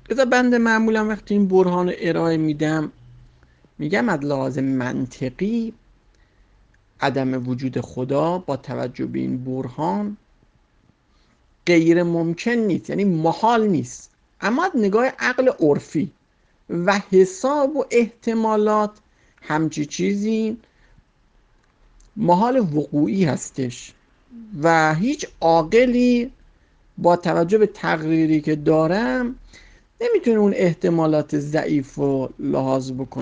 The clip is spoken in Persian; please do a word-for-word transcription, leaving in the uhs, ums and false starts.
لذا بنده معمولا وقتی این برهان رو ارائه میدم میگم از لحاظ منطقی عدم وجود خدا با توجه به این برهان غیر ممکن نیست، یعنی محال نیست، اما از نگاه عقل عرفی و حساب و احتمالات همچی چیزی محال وقوعی هستش و هیچ عاقلی با توجه به تقریری که دارم نمیتونه اون احتمالات ضعیف رو لحاظ بکنه.